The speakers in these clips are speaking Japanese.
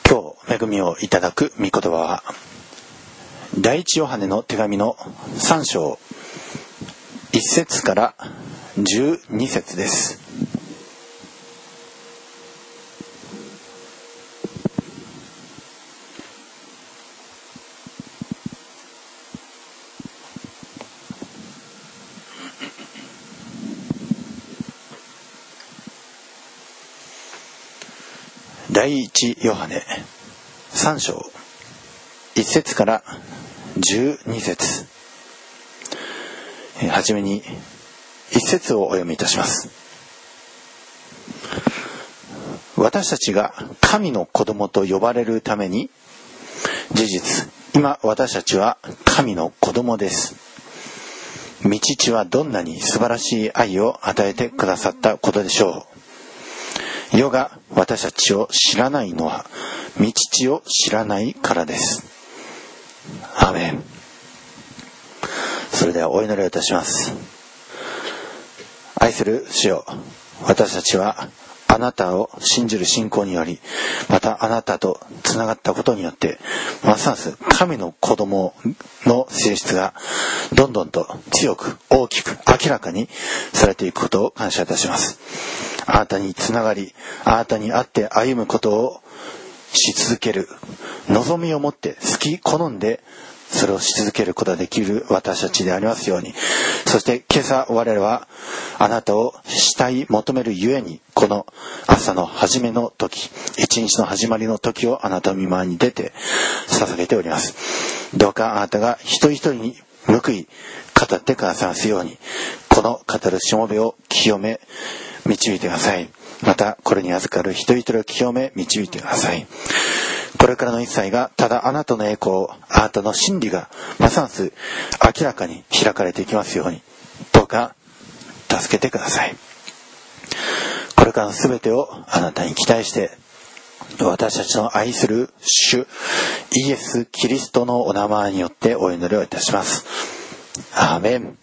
今日恵みをいただく御言葉は第一ヨハネの手紙の3章1節から12節です。第一ヨハネ3章1節から12節、はじめに1節をお読みいたします。私たちが神の子供と呼ばれるために、事実今私たちは神の子供です。御父はどんなに素晴らしい愛を与えてくださったことでしょう。世が私たちを知らないのは御父を知らないからです。アーメン。それではお祈りをいたします。愛する主よ、私たちはあなたを信じる信仰により、またあなたとつながったことによって、ますます神の子供の性質がどんどんと強く大きく明らかにされていくことを感謝いたします。あなたにつながり、あなたに会って歩むことをし続ける、望みを持って好き好んでそれをし続けることができる私たちでありますように。そして今朝我々はあなたを慕い求めるゆえに、この朝の初めの時、一日の始まりの時をあなたの御前に出て捧げております。どうかあなたが一人一人に報い語ってくださいますように、この語るしもべを清め導いてください。またこれに預かる一人一人を清め導いてください。これからの一切がただあなたの栄光、あなたの真理がますます明らかに開かれていきますように、どうか助けてください。これからのすべてをあなたに期待して、私たちの愛する主イエス・キリストのお名前によってお祈りをいたします。アーメン。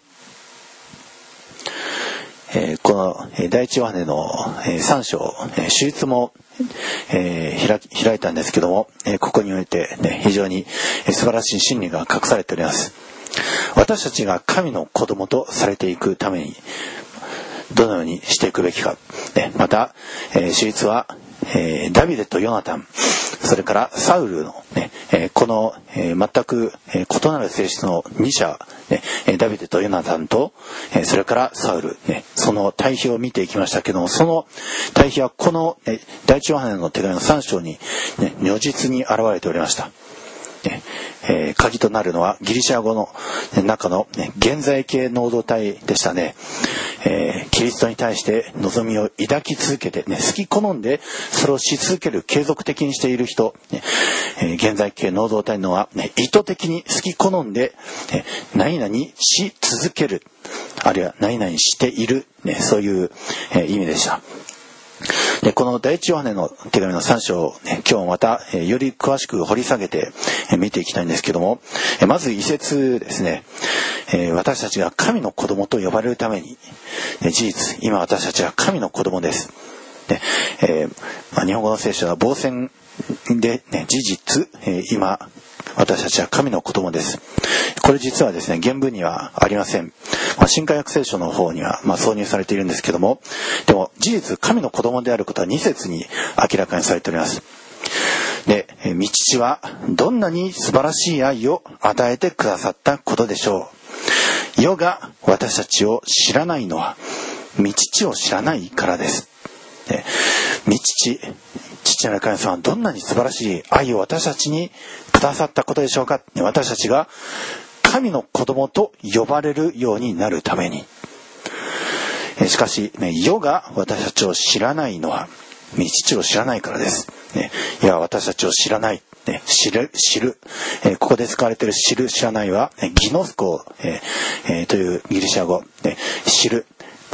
この第一ヨハネの3章、手術も開いたんですけども、ここにおいて、非常に素晴らしい真理が隠されております。私たちが神の子供とされていくためにどのようにしていくべきか、また手術はダビデとヨナタン、それからサウルの、この全く異なる性質の2者、ダビデとヨナタンとそれからサウル、その対比を見ていきましたけども、その対比はこの第一ヨハネの手紙の3章に、如実に現れておりました。鍵となるのはギリシャ語の中の、現在形能動体でしたね。キリストに対して望みを抱き続けて、好き好んでそれをし続ける、継続的にしている人、現在形能動体のは、意図的に好き好んで、何々し続ける、あるいは何々している、そういう、意味でした。でこの第一ヨハネの手紙の3章を、今日もまた、より詳しく掘り下げて、見ていきたいんですけども、まず一節ですね。私たちが神の子供と呼ばれるために、事実今私たちは神の子供です。で日本語の聖書は傍線で、事実、今私たちは神の子供です。これ実はですね、原文にはありません。新海訳聖書の方には、挿入されているんですけども、でも事実神の子供であることは2節に明らかにされております。で、御父はどんなに素晴らしい愛を与えてくださったことでしょう。世が私たちを知らないのは御父を知らないからです。で、御父なる神様はどんなに素晴らしい愛を私たちにくださったことでしょうか。私たちが神の子供と呼ばれるようになるために。しかし、世が私たちを知らないのは御父を知らないからです。いや私たちを知らない、知る、ここで使われている知る知らないはギノスコ、というギリシャ語、知る、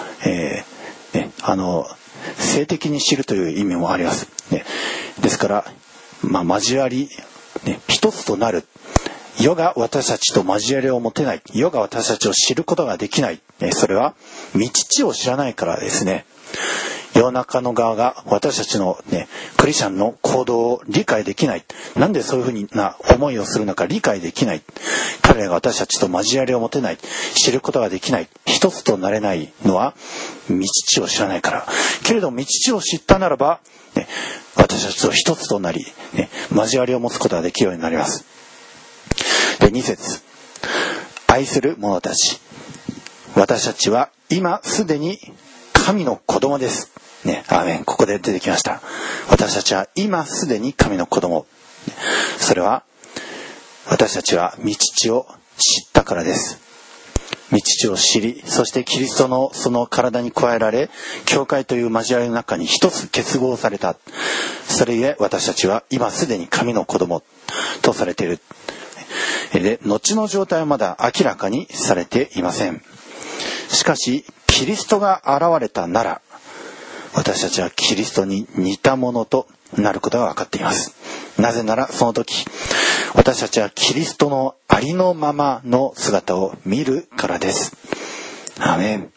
性的に知るという意味もあります。ですから、交わり、一つとなる。世が私たちと交わりを持てない、世が私たちを知ることができない、それは御父を知らないからですね。 世の中の側が私たちのね、クリスチャンの行動を理解できない。なんでそういうふうな思いをするのか理解できない。彼らが私たちと交わりを持てない。知ることができない。一つとなれないのは、御父を知らないから。けれども御父を知ったならば、ね、私たちと一つとなり、ね、交わりを持つことができるようになります。で、2節。愛する者たち。私たちは今すでに神の子供です。ね、アーメン。ここで出てきました。私たちは今すでに神の子供。それは、私たちは御父を知ったからです。御父を知り、そしてキリストのその体に加えられ、教会という交わりの中に一つ結合された。それゆえ私たちは今すでに神の子供とされている。で、後の状態はまだ明らかにされていません。しかし、キリストが現れたなら、私たちはキリストに似たものとなることが分かっています。なぜならその時、私たちはキリストのありのままの姿を見るからです。アーメン。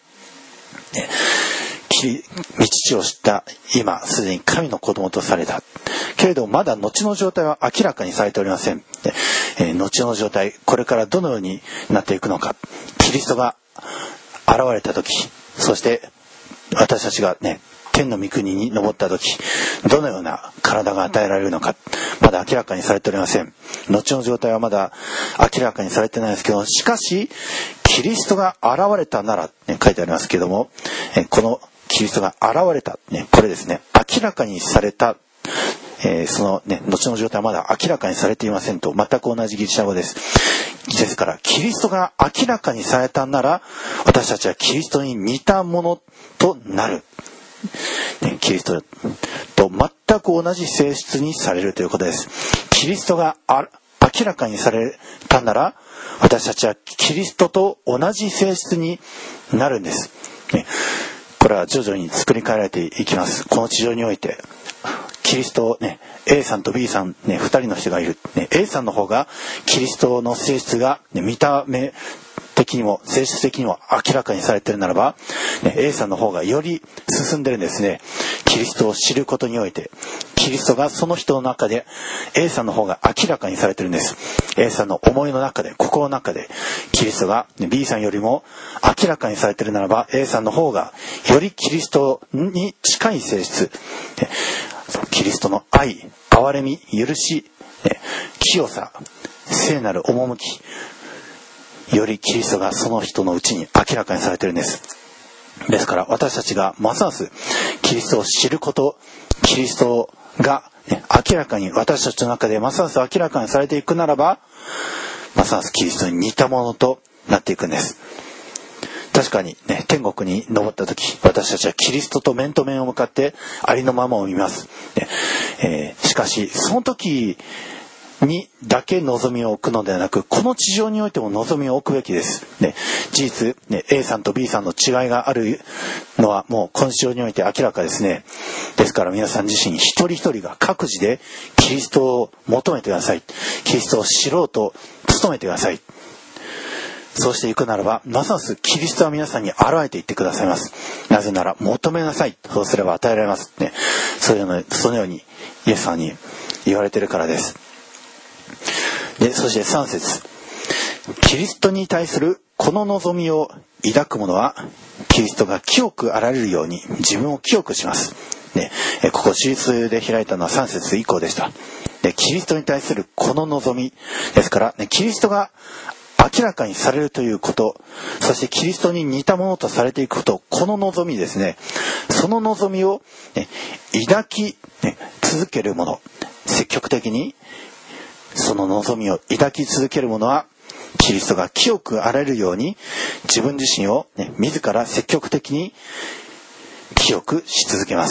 御父を知った今すでに神の子供とされた。けれどまだ後の状態は明らかにされておりません。後の状態、これからどのようになっていくのか。キリストが現れた時、そして私たちがね、天の御国に登った時、どのような体が与えられるのか、まだ明らかにされておりません。後の状態はまだ明らかにされてないですけど、しかしキリストが現れたなら、ね、書いてありますけども、このキリストが現れた、ね、これですね、明らかにされた、そのね、後の状態はまだ明らかにされていませんと、全く同じギリシャ語です。ですから、キリストが明らかにされたなら、私たちはキリストに似たものとなる。ね、キリストと全く同じ性質にされるということです。キリストが明らかにされたなら、私たちはキリストと同じ性質になるんです。ね、これは徐々に作り変えられていきます。この地上においてキリストね、A さんと B さんね、2人の人がいる、ね、A さんの方がキリストの性質が、ね、見た目的にも性質的にも明らかにされているならば、ね、A さんの方がより進んでるんですね。キリストを知ることにおいて、キリストがその人の中で A さんの方が明らかにされてるんです。A さんの思いの中で、心の中でキリストが B さんよりも明らかにされてるならば、 A さんの方がよりキリストに近い性質、キリストの愛、憐れみ、許し、清さ、聖なる趣、よりキリストがその人のうちに明らかにされているんです。ですから私たちがますますキリストを知ること、キリストが、明らかに私たちの中でますます明らかにされていくならば、ますますキリストに似たものとなっていくんです。確かにね、天国に登った時、私たちはキリストと面と面を向かってありのままを見ます。しかしその時にだけ望みを置くのではなく、この地上においても望みを置くべきです。事実、A さんと B さんの違いがあるのはもうこの地上において明らかですね。ですから皆さん自身一人一人が各自でキリストを求めてください。キリストを知ろうと努めてください。そうしていくならば、ますますキリストは皆さんに現れていってくださいます。なぜなら求めなさい。そうすれば与えられます。そのようにイエスさんに言われているからです。で、そして3節。キリストに対するこの望みを抱く者は、キリストが清くあられるように自分を清くします。ここ手術で開いたのは3節以降でした。キリストに対するこの望みですから、キリストが明らかにされるということ、そしてキリストに似たものとされていくこと、この望みですね。その望みを、抱き、続ける者、積極的にその望みを抱き続ける者は、キリストが清くあられるように自分自身を、自ら積極的に清くし続けます。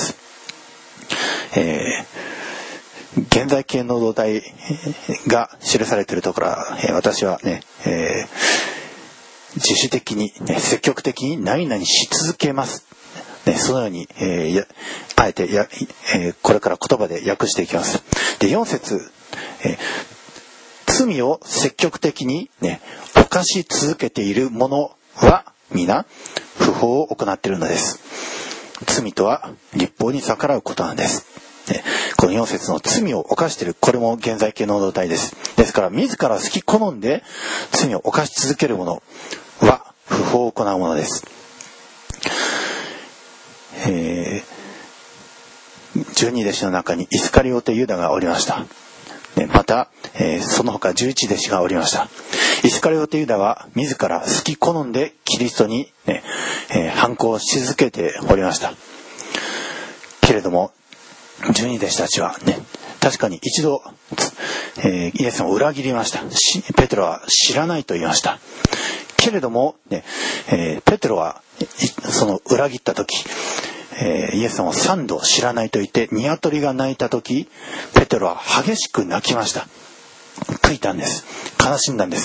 現在形の動体が記されているところは、私はね、自主的に、積極的に何々し続けます。そのように、あえてこれから言葉で訳していきます。で、4節、罪を積極的に、犯し続けている者は皆不法を行っているのです。 罪とは律法に逆らうことなんです。この4節の罪を犯している、これも現在形の動体です。ですから自ら好き好んで罪を犯し続ける者は不法を行うものです。12弟子の中にイスカリオテユダがおりました。また、その他11弟子がおりました。イスカリオテユダは自ら好き好んでキリストに、反抗し続けておりました。けれども12弟子たちはね、確かに一度、イエス様を裏切りました。ペテロは知らないと言いました。けれども、ね、ペテロはその裏切った時、イエス様を3度知らないと言って鶏が鳴いた時、ペテロは激しく泣きました。悔いたんです。悲しんだんです。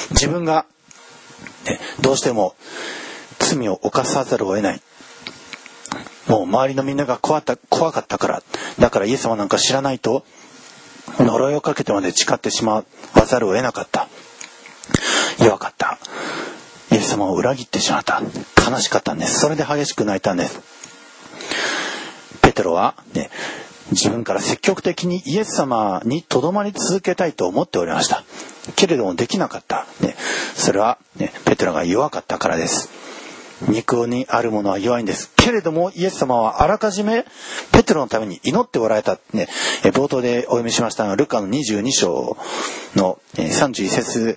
自分が、どうしても罪を犯さざるを得ない、もう周りのみんなが怖かったから、だからイエス様なんか知らないと呪いをかけてまで誓ってしまわざるを得なかった、弱かった、イエス様を裏切ってしまった、悲しかったんです。それで激しく泣いたんです。ペテロは、ね、自分から積極的にイエス様にとどまり続けたいと思っておりました。けれどもできなかった、ね、それは、ね、ペテロが弱かったからです。肉にあるものは弱いんです。けれどもイエス様はあらかじめペテロのために祈っておられた、ね、冒頭でお読みしましたが、ルカの22章の31節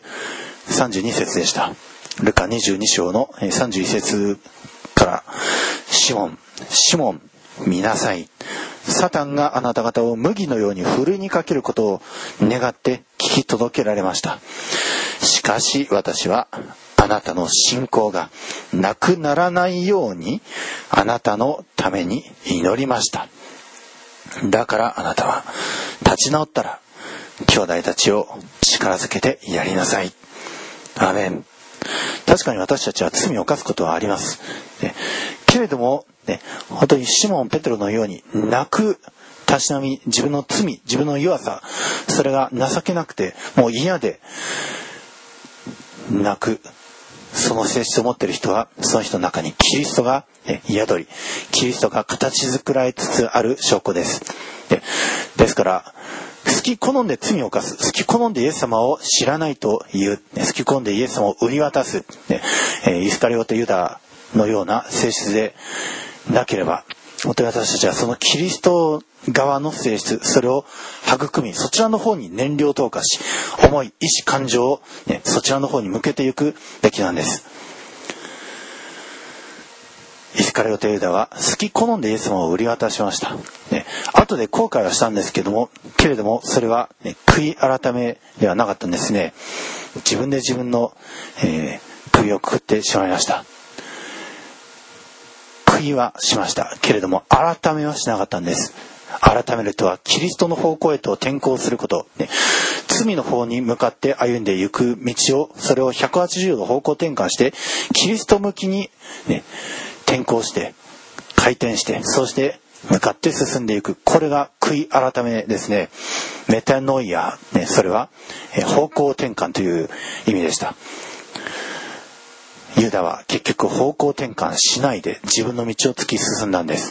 32節でした。ルカ22章の31節から、シモン見なさい、サタンがあなた方を麦のようにふるいにかけることを願って聞き届けられました。しかし私はあなたの信仰がなくならないようにあなたのために祈りました。だからあなたは立ち直ったら兄弟たちを力づけてやりなさい。アーメン。確かに私たちは罪を犯すことはあります。けれども、ね、本当にシモン・ペテロのように泣くたしなみ、自分の罪、自分の弱さ、それが情けなくてもう嫌で泣く、その性質を持っている人は、その人の中にキリストが宿り、キリストが形作られつつある証拠です。ですから好き好んで罪を犯す、好き好んでイエス様を知らないという、好き好んでイエス様を売り渡す、イスカリオテユダのような性質でなければ、本当に私たちはそのキリスト側の性質、それを育み、そちらの方に燃料投下し、思い、意志、感情を、そちらの方に向けていくべきなんです。イスカリオテユダは好き好んでイエス様を売り渡しました。後で後悔はしたんですけども、けれどもそれは、悔い改めではなかったんですね。自分で自分の、首をくくってしまいました。悔いはしました。けれども改めはしなかったんです。改めるとはキリストの方向へと転向すること、罪の方に向かって歩んでいく道を、それを180度方向転換してキリスト向きに、転向して回転して、そして向かって進んでいく、これが悔い改めですね。メタノイア、それは方向転換という意味でした。ユダは結局方向転換しないで自分の道を突き進んだんです。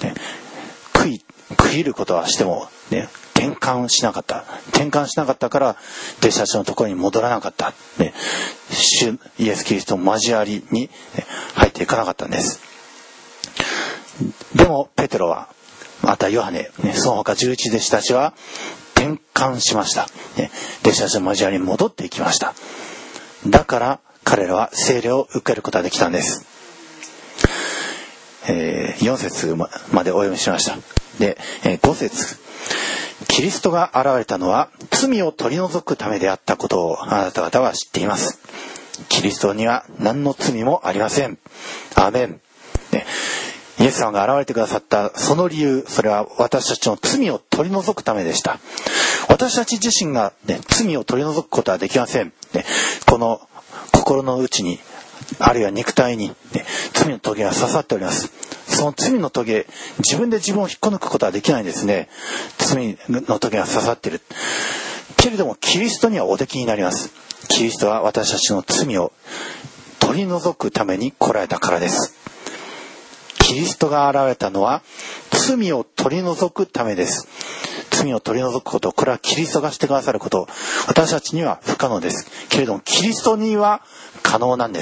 悔いることはしても、転換しなかった。転換しなかったから弟子たちのところに戻らなかった。主イエス・キリストの交わりに入っていかなかったんです。でもペテロは、またヨハネ、その他11弟子たちは転換しました。弟子たちの交わりに戻っていきました。だから彼らは聖霊を受けることができたんです。4節までお読みしました。で、5節、キリストが現れたのは罪を取り除くためであったことをあなた方は知っています。キリストには何の罪もありません。アーメン。イエス様が現れてくださったその理由、それは私たちの罪を取り除くためでした。私たち自身が、罪を取り除くことはできません。この心の内に、あるいは肉体に、罪の棘が刺さっております。その罪の棘、自分で自分を引っこ抜くことはできないんですね。罪の棘が刺さっている。けれどもキリストにはおできになります。キリストは私たちの罪を取り除くために来られたからです。 キリストが現れたのは罪を取り除くためです。罪を取り除くこと、これはキリストがしてくださること、私たちには不可能ですけれども、キリストには可能なんです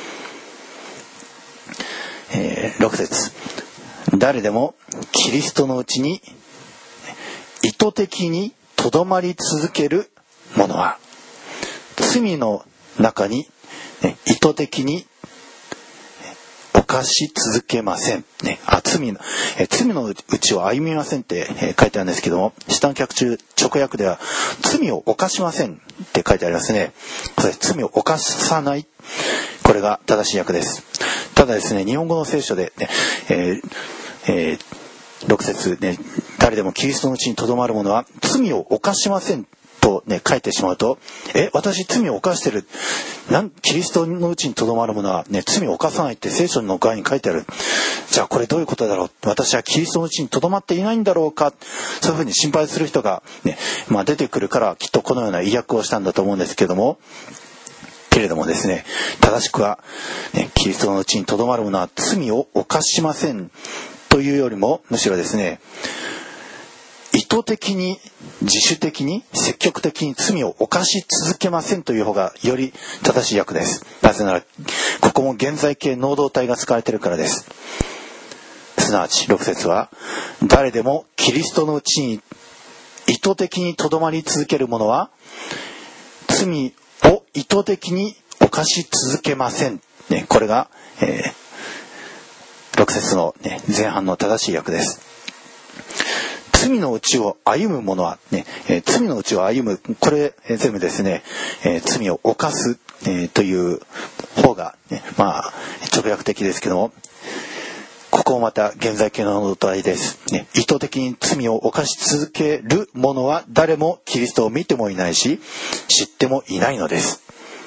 。6節、誰でもキリストのうちに意図的にとどまり続ける者は、罪の中に、意図的に犯し続けません、罪のうちを歩みませんって、書いてあるんですけども、下の脚注直訳では罪を犯しませんって書いてありますね。これ罪を犯さない、これが正しい訳です。ただですね、日本語の聖書で、6節ね、誰でもキリストのうちにとどまる者は罪を犯しませんとね、書いてしまうと、私罪を犯してる、キリストのうちにとどまる者はね、罪を犯さないって聖書の側に書いてある。じゃあこれどういうことだろう、私はキリストのうちにとどまっていないんだろうか、そういうふうに心配する人がね、出てくるから、きっとこのような意訳をしたんだと思うんですけれどもですね、正しくは、キリストのうちにとどまる者は罪を犯しませんというよりも、むしろですね、意図的に自主的に積極的に罪を犯し続けませんという方がより正しい訳です。なぜならここも現在形能動体が使われているからです。すなわち6節は、誰でもキリストのうちに意図的にとどまり続ける者は罪を意図的に犯し続けません、これが、6節の、前半の正しい訳です。罪のうちを歩む者は、罪のうちを歩む、これ全部ですね、罪を犯す、という方が、直訳的ですけども、ここもまた現在形の動体です、意図的に罪を犯し続ける者は誰もキリストを見てもいないし知ってもいないのです、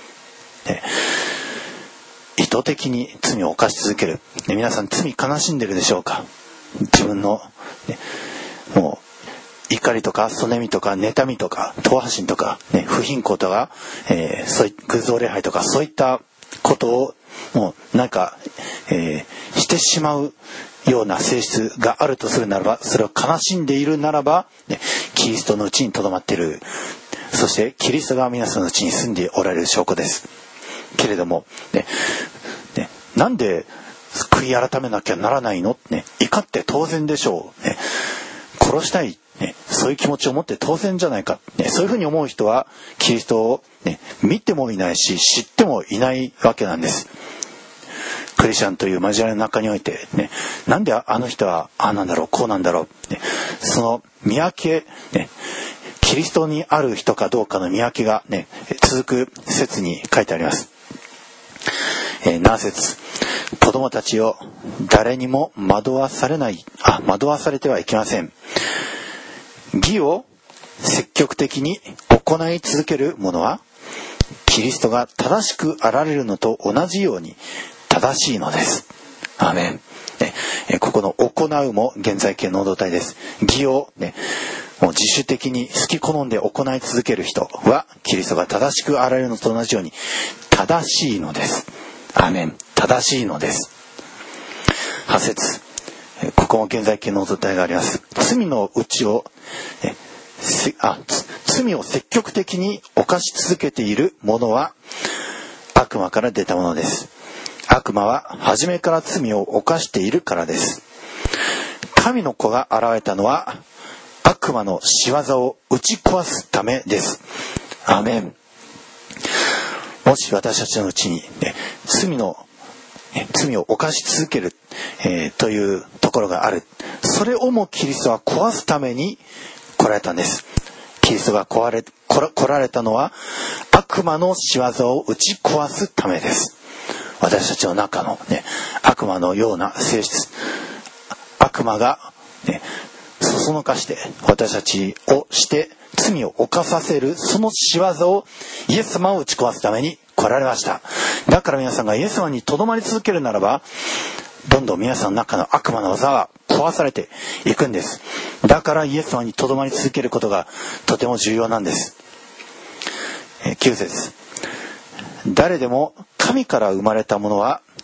意図的に罪を犯し続ける、皆さん罪悲しんでるでしょうか。自分の、もう怒りとかそねみとか妬みとか党派心とか、不貧困とか、そうい偶像礼拝とかそういったことをもうしてしまうような性質があるとするならば、それを悲しんでいるならば、キリストのうちにとどまっている、そしてキリストが皆さんのうちに住んでおられる証拠ですけれども、なんで悔い改めなきゃならないの、怒って当然でしょう、殺したい、そういう気持ちを持って当然じゃないか、そういうふうに思う人はキリストを、見てもいないし知ってもいないわけなんです。クリスチャンという交わりの中において、なんであの人はなんだろうこうなんだろう、その見分け、キリストにある人かどうかの見分けが、続く説に書いてあります。7節、子供たちを誰にも惑わされてはいけません。義を積極的に行い続ける者はキリストが正しくあられるのと同じように正しいのです。アーメン。ここの行うも現在形能動体です。義を、もう自主的に好き好んで行い続ける人はキリストが正しくあられるのと同じように正しいのです。アーメン。正しいのです。8節、ここも現在形能動体があります。罪のうちを罪を積極的に犯し続けている者は悪魔から出たものです。悪魔は初めから罪を犯しているからです。神の子が現れたのは悪魔の仕業を打ち壊すためです。アーメン。もし私たちのうちに、罪を犯し続ける、というところがある、それをもキリストは壊すために来られたんです。キリストが来られたのは悪魔の仕業を打ち壊すためです。私たちの中の、悪魔のような性質、悪魔が、そそのかして私たちをして罪を犯させるその仕業をイエス様を打ち壊すために来られました。だから皆さんがイエス様にとどまり続けるならば、どんどん皆さんの中の悪魔の技は壊されていくんです。だからイエス様にとどまり続けることがとても重要なんです。9節、誰でも神から生まれたものは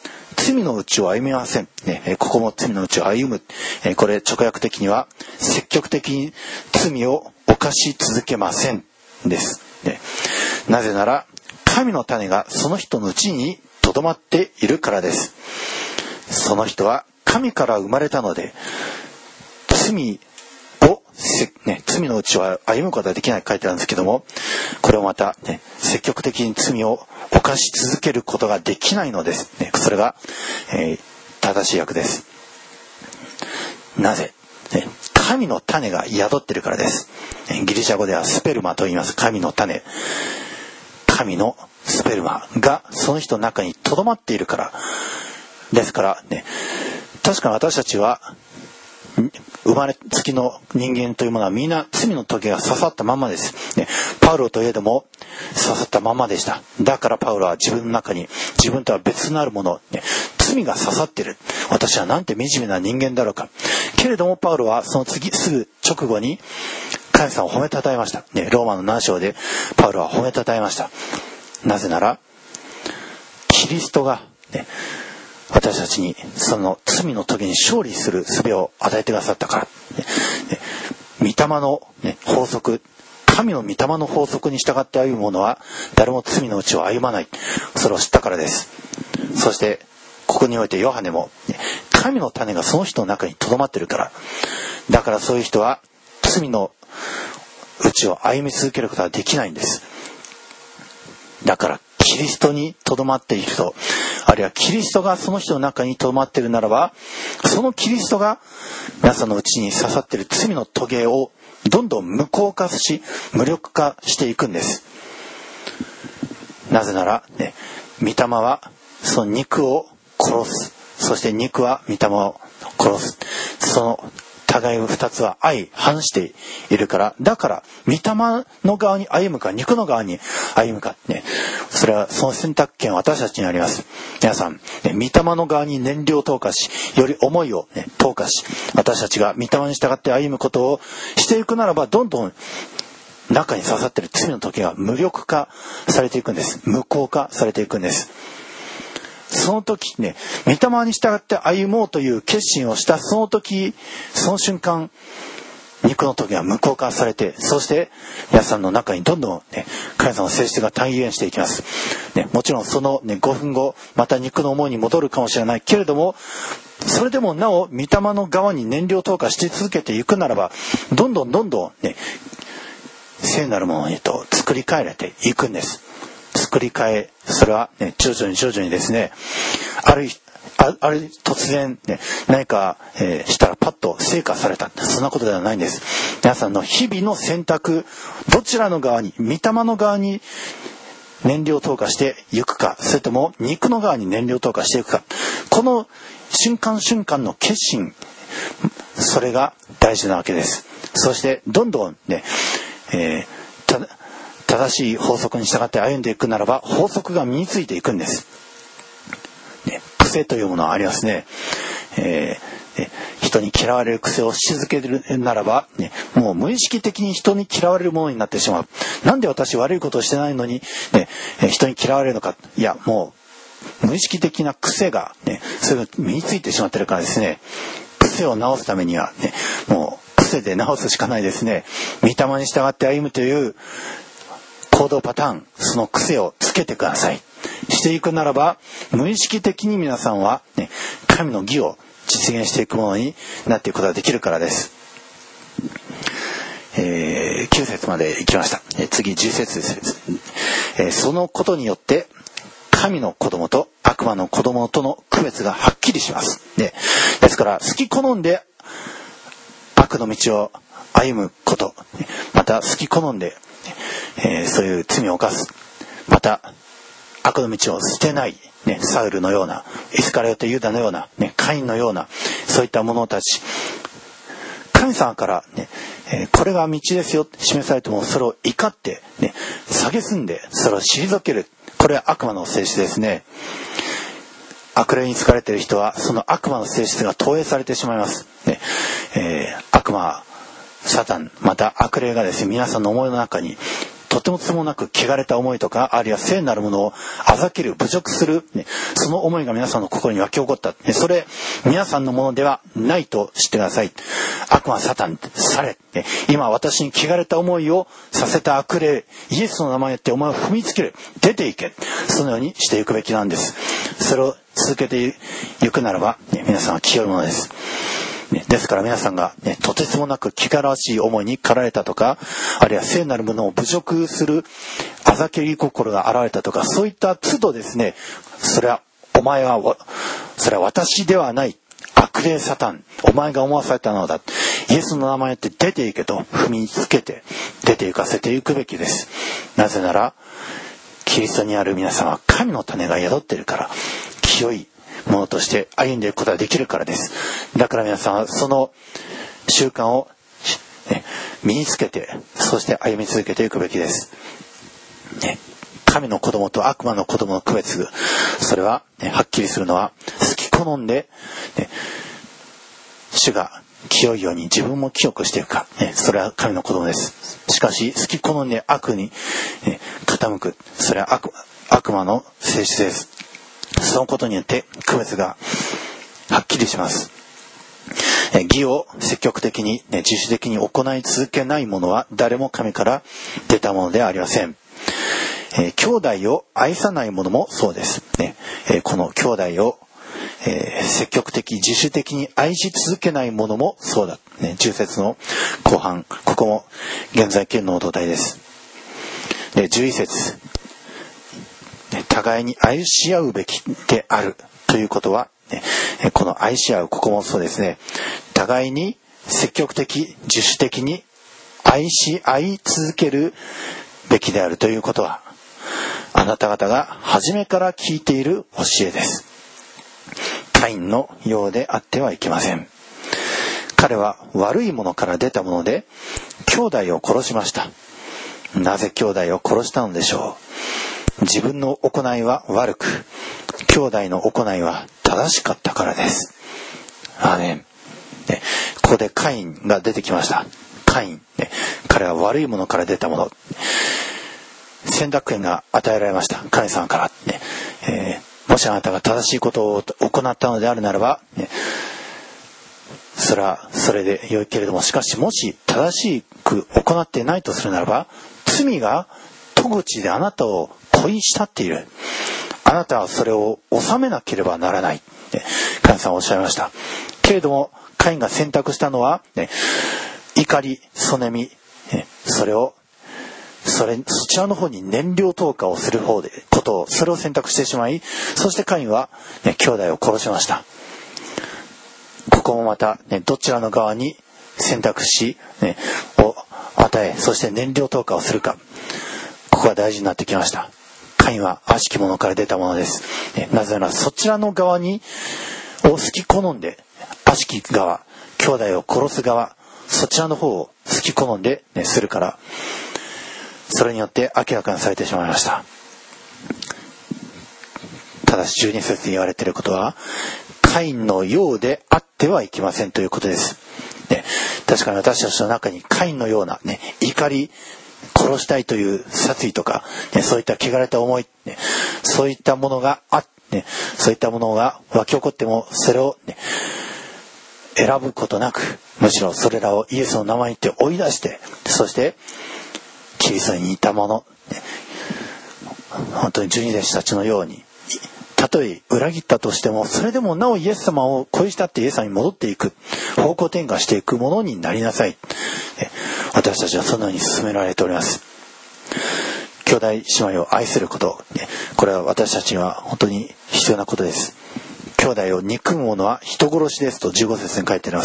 罪のうちを歩みません、ここも罪のうちを歩む、これ直訳的には積極的に罪を犯し続けませんです、なぜなら神の種がその人のうちにとどまっているからです。その人は神から生まれたので罪のうちは歩むことはできない書いてあるんですけども、これをまた、積極的に罪を犯し続けることができないのです、それが、正しい訳です。なぜ、神の種が宿っているからです。ギリシャ語ではスペルマと言います。神の種、神のスペルマがその人の中にとどまっているからですからね。確かに私たちは生まれつきの人間というものはみんな罪の棘が刺さったままです、パウロといえども刺さったままでした。だからパウロは自分の中に自分とは別なるもの、罪が刺さっている。私はなんて惨めな人間だろうか。けれどもパウロはその次すぐ直後に神様を褒めたたえました、ローマの7章でパウロは褒めたたえました。なぜならキリストが、私たちにその罪の時に勝利する術を与えてくださったから、御霊の、法則、神の御霊の法則に従って歩む者は誰も罪のうちを歩まない、それを知ったからです。そしてここにおいてヨハネも、神の種がその人の中にとどまっているから、だからそういう人は罪のうちを歩み続けることはできないんです。だからキリストにとどまっている人、あるいはキリストがその人の中にとどまっているならば、そのキリストが皆さんのうちに刺さっている罪の棘をどんどん無効化し無力化していくんです。なぜなら、御霊はその肉を殺す、そして肉は御霊を殺す、その互い2つは相反しているから、だから御霊の側に歩むか肉の側に歩むか、それはその選択権は私たちにあります。皆さん、御霊の側に燃料を投下し、より思いを、投下し、私たちが御霊に従って歩むことをしていくならば、どんどん中に刺さっている罪の時が無力化されていくんです。無効化されていくんです。その時御霊に従って歩もうという決心をしたその時、その瞬間、肉の時が無効化されて、そして皆さんの中にどんどん、神様の性質が体現していきます、もちろんその、5分後また肉の思いに戻るかもしれないけれども、それでもなお御霊の側に燃料投下して続けていくならば、どんどん、聖なるものにと作り変えられていくんです。作り変え、それは、徐々にですね、ある突然、何か、したらパッと成果された、そんなことではないんです。皆さんの日々の選択、どちらの側に、御霊の側に燃料投下していくか、それとも肉の側に燃料投下していくか、この瞬間瞬間の決心、それが大事なわけです。そしてどんどん正しい法則に従って歩んでいくならば、法則が身についていくんです、癖というものはありますね。人に嫌われる癖をし続けるならば、もう無意識的に人に嫌われるものになってしまう。なんで私悪いことをしてないのに、人に嫌われるのか。いや、もう無意識的な癖が、それが身についてしまっているからですね。癖を直すためには、もう癖で直すしかないですね。御霊に従って歩むという行動パターン、その癖をつけてください。していくならば、無意識的に皆さんは、神の義を実現していくものになっていくことができるからです。9節まで行きました。次10節です。そのことによって神の子供と悪魔の子供との区別がはっきりします。ですから好き好んで悪の道を歩むこと、また好き好んでそういう罪を犯す、また悪の道を捨てない、サウルのような、イスカリオテユダのような、カインのような、そういった者たち、神様から、これが道ですよって示されても、それを怒って、蔑んでそれを退ける、これは悪魔の性質ですね。悪霊に疲れている人はその悪魔の性質が投影されてしまいます、悪魔、サタン、また悪霊がですね、皆さんの思いの中にとてもつもなく汚れた思いとか、あるいは聖なるものをあざける、侮辱する、その思いが皆さんの心に湧き起こった。それ皆さんのものではないと知ってください。悪魔サタンされ、今私に汚れた思いをさせた悪霊、イエスの名前ってお前を踏みつける、出ていけ、そのようにしていくべきなんです。それを続けていくならば、皆さんは清いものです。ですから皆さんが、とてつもなく汚らわしい思いに駆られたとか、あるいは聖なるものを侮辱するあざけり心が現れたとか、そういった都度ですね、それは私ではない、悪霊サタン、お前が思わされたのだ、イエスの名前って出ていけと踏みつけて出て行かせていくべきです。なぜならキリストにある皆さんは神の種が宿っているから、清いものとして歩んでいくことができるからです。だから皆さんはその習慣を身につけて、そして歩み続けていくべきです。神の子供と悪魔の子供の区別、それは、はっきりするのは、好き好んで、主が清いように自分も清くしていくか、それは神の子供です。しかし好き好んで悪に、傾く、それは悪魔の性質です。そのことによって区別がはっきりします。義を積極的に、自主的に行い続けない者は誰も神から出たものではありません。兄弟を愛さない者もそうです、この兄弟を、積極的自主的に愛し続けない者もそうだ、10節の後半、ここも現在形の同体です。11節、互いに愛し合うべきであるということは、この愛し合う、ここもそうですね、互いに積極的自主的に愛し合い続けるべきであるということは、あなた方が初めから聞いている教えです。カインのようであってはいけません。彼は悪いものから出たもので兄弟を殺しました。なぜ兄弟を殺したのでしょう。自分の行いは悪く、兄弟の行いは正しかったからです。アーメン。ここでカインが出てきました。カイン、彼は悪いものから出たもの、選択権が与えられました、神様から、もしあなたが正しいことを行ったのであるならば、それはそれで良いけれども、しかしもし正しく行っていないとするならば、罪が戸口であなたを問いしたっている。あなたはそれを収めなければならない、神様はおっしゃいました。けれどもカインが選択したのは、怒り、そねみ、そちらの方に燃料投下をすることを、それを選択してしまい、そしてカインは、兄弟を殺しました。ここもまた、どちらの側に選択肢、を与え、そして燃料投下をするか、ここが大事になってきました。カインは悪しき者から出たものです。なぜならそちらの側を好き好んで、悪しき側、兄弟を殺す側、そちらの方を好き好んで、するから、それによって明らかにされてしまいました。ただし12節に言われていることは、カインのようであってはいけませんということです。確かに私たちの中にカインのような、怒り、殺したいという殺意とか、そういった汚れた思い、そういったものがそういったものが湧き起こっても、それを、選ぶことなく、むしろそれらをイエスの名前に言って追い出して、そしてキリストに似たもの、本当に十二弟子たちのように、たとえ裏切ったとしても、それでもなおイエス様を恋したってイエス様に戻っていく、方向転換していくものになりなさい。私たちはそのように進められております。兄弟姉妹を愛すること、これは私たちには本当に必要なことです。兄弟を憎む者は人殺しですと15節に書いてあります。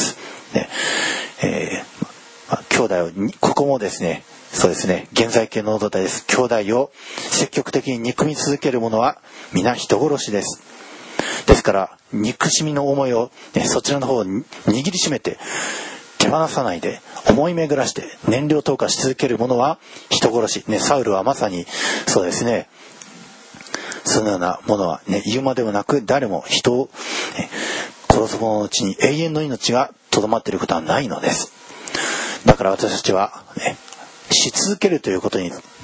兄弟を、ここもですね、そうですね、現在形の同体です。兄弟を積極的に憎み続ける者は皆人殺しです。ですから憎しみの思いを、そちらの方を握りしめて手放さないで、思い巡らして燃料投下し続ける者は人殺し、サウルはまさにそうですね。そのようなものは、言うまでもなく、誰も人を、殺す者のうちに永遠の命がとどまっていることはないのです。だから私たちは、し続けるということに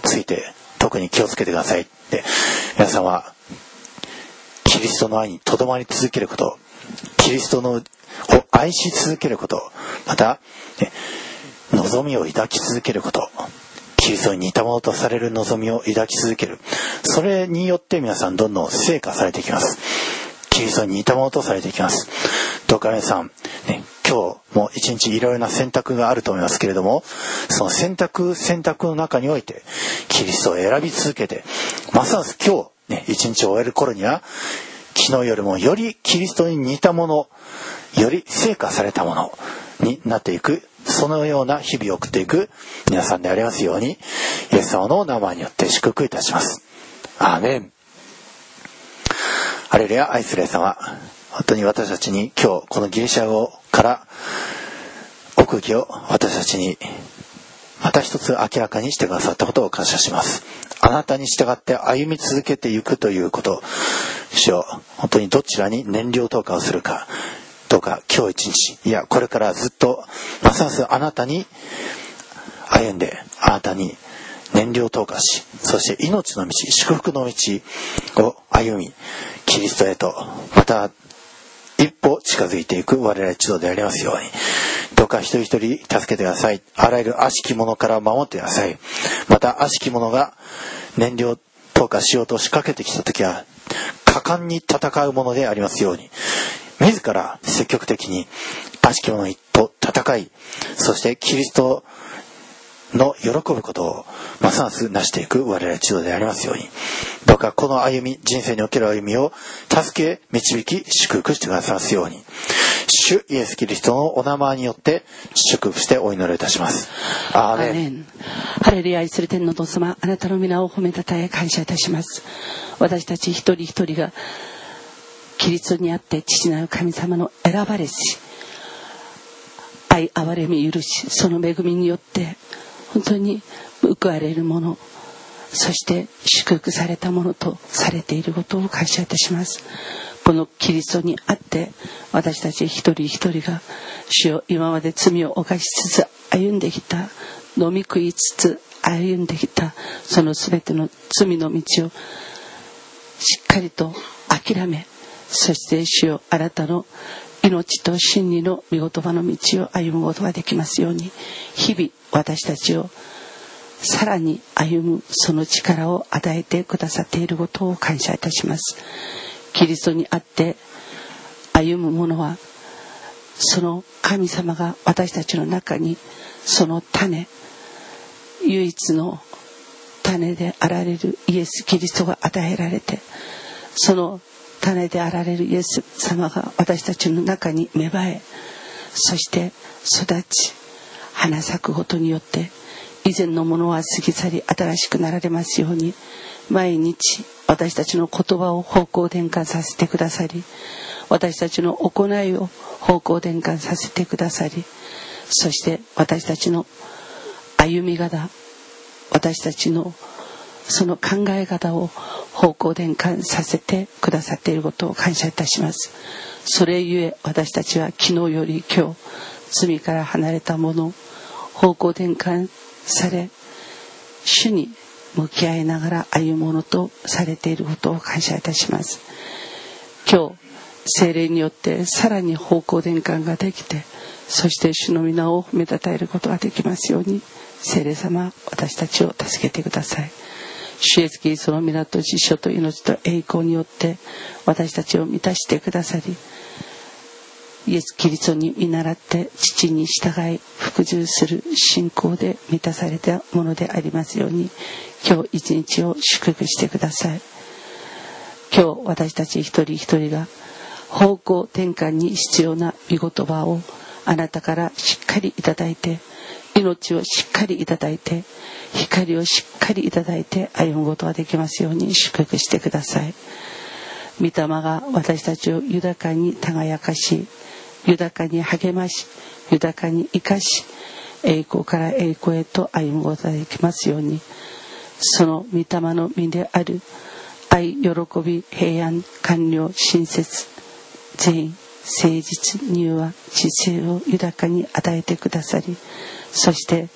ついて特に気をつけてくださいって。皆さんはキリストの愛にとどまり続けること、キリストを愛し続けること、また望みを抱き続けること、キリストに似たものとされる望みを抱き続ける、それによって皆さんどんどん成果されていきます。キリストに似たものとされていきます。どうか皆さん、今日も一日いろいろな選択があると思いますけれども、その選択の中においてキリストを選び続けて、ますます今日一日を終える頃には昨日よりもよりキリストに似たもの、より成果されたものになっていく、そのような日々を送っていく皆さんでありますように、イエス様の名前によって祝福いたします。アーメン。ハレルヤ。愛するイエス様、本当に私たちに今日このギリシャ語から奥義を私たちにまた一つ明らかにしてくださったことを感謝します。あなたに従って歩み続けていくということ、主よ、本当にどちらに燃料投下をするか、どうか今日一日、いやこれからずっとますますあなたに歩んで、あなたに燃料投下し、そして命の道、祝福の道を歩み、キリストへとまた一歩近づいていく我々一同でありますように、どうか一人一人助けてください。あらゆる悪しき者から守ってください。また悪しき者が燃料投下しようと仕掛けてきたときは果敢に戦うものでありますように、自ら積極的に悪しき者と戦い、そしてキリストの喜ぶことをますます成していく我々一同でありますように、どうかこの歩み、人生における歩みを助け導き祝福してくださいますように、主イエスキリストのお名前によって祝福してお祈りいたします。アーメン。 ハレルヤ。愛する天のお父様、あなたの皆を褒めたたえ感謝いたします。私たち一人一人がキリストにあって父なる神様の選ばれし愛憐れみ許し、その恵みによって本当に報われるもの、そして祝福されたものとされていることを感謝いたします。このキリストにあって私たち一人一人が主よ、今まで罪を犯しつつ歩んできた、飲み食いつつ歩んできたそのすべての罪の道をしっかりと諦め、そして主よ、あなたの命と真理の御言葉の道を歩むことができますように、日々私たちをさらに歩むその力を与えてくださっていることを感謝いたします。キリストにあって歩む者は、その神様が私たちの中にその種、唯一の種であられるイエス・キリストが与えられて、その種であられるイエス様が私たちの中に芽生え、そして育ち花咲くことによって、以前のものは過ぎ去り新しくなられますように、毎日私たちの言葉を方向転換させてくださり、私たちの行いを方向転換させてくださり、そして私たちの歩み方、私たちのその考え方を方向転換させてくださっていることを感謝いたします。それゆえ私たちは昨日より今日、罪から離れたもの、方向転換され、主に向き合いながら歩むものとされていることを感謝いたします。今日聖霊によってさらに方向転換ができて、そして主の皆を褒めたたえることができますように、聖霊様、私たちを助けてください。主イエスキリストの皆と実証と命と栄光によって私たちを満たしてくださり、イエスキリストに見習って父に従い服従する信仰で満たされたものでありますように、今日一日を祝福してください。今日私たち一人一人が方向転換に必要な御言葉をあなたからしっかりいただいて、命をしっかりいただいて、光をしっかりいただいて歩むことができますように祝福してください。御霊が私たちを豊かに輝かし、豊かに励まし、豊かに生かし、栄光から栄光へと歩むことができますように、その御霊の実である愛、喜び、平安、寛容、親切、善意、誠実、柔和、知性を豊かに与えてくださり、そして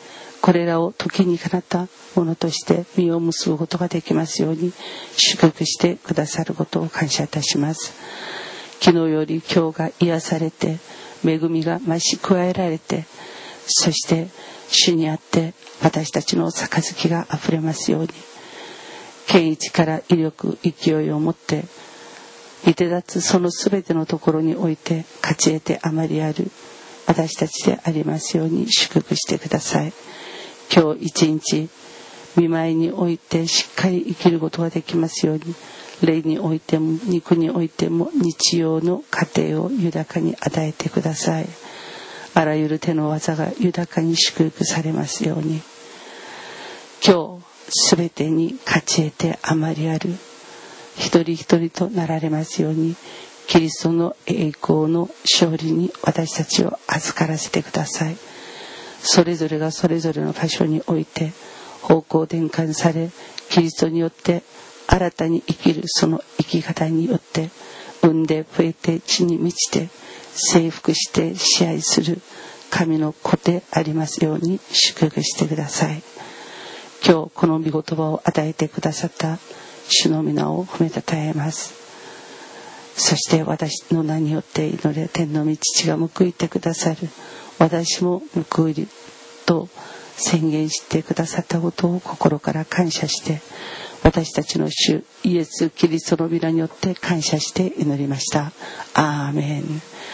これらを時にかなったものとして実を結ぶことができますように祝福してくださることを感謝いたします。昨日より今日が癒されて、恵みが増し加えられて、そして主にあって私たちの杯があふれますように、権威力威力勢いを持っていて立つそのすべてのところにおいて勝ち得てあまりある私たちでありますように祝福してください。今日一日御前においてしっかり生きることができますように、霊においても肉においても日曜の家庭を豊かに与えてください。あらゆる手の技が豊かに祝福されますように、今日すべてに勝ち得てあまりある一人一人となられますように、キリストの栄光の勝利に私たちを預からせてください。それぞれがそれぞれの場所において方向転換され、キリストによって新たに生きるその生き方によって産んで増えて地に満ちて征服して支配する神の子でありますように祝福してください。今日この御言葉を与えてくださった主の皆を褒めたたえます。そして私の名によって祈れ天の御父が報いてくださる、私も報いると宣言してくださったことを心から感謝して、私たちの主イエス・キリストの皆によって感謝して祈りました。アーメン。